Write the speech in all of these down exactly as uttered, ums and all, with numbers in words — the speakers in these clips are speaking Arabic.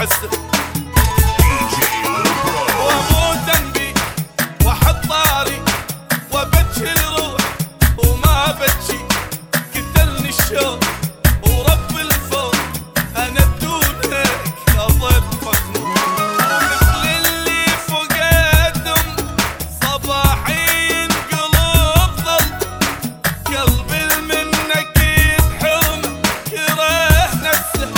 احسه واموت انبي واحط طاري وابكي الروح وما بكي قتلني الشوق ورب الفوق انا بدونك اظل مخنوق مثل اللي فقدهم صباحين قلوب ظل قلبي منك يتحرم كره نفسه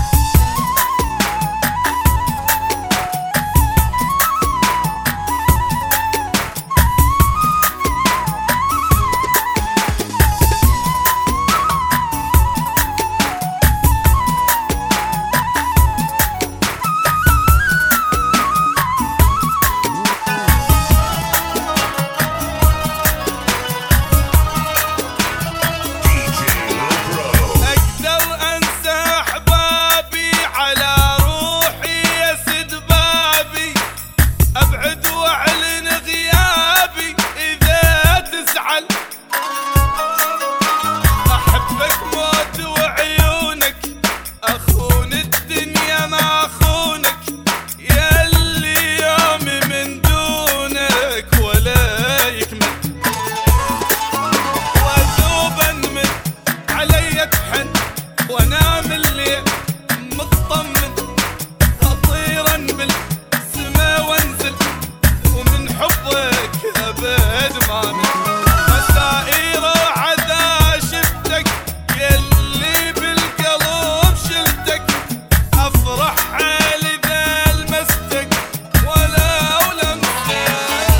وانام الليل مطمن اطيرا بالسما وانزل ومن حبك ابد ما من مسائر عذا شفتك يلي بالقلب شلتك افرح حالي ذا لمستك ولو لمستك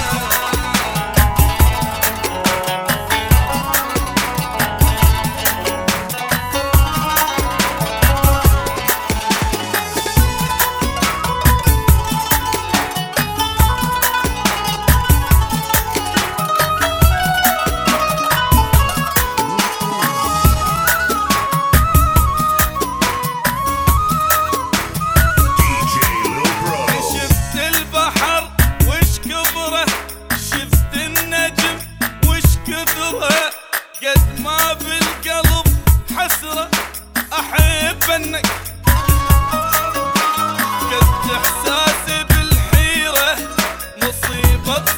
قد ما بالقلب حسرة أحب أنك قد إحساسي بالحيرة مصيبة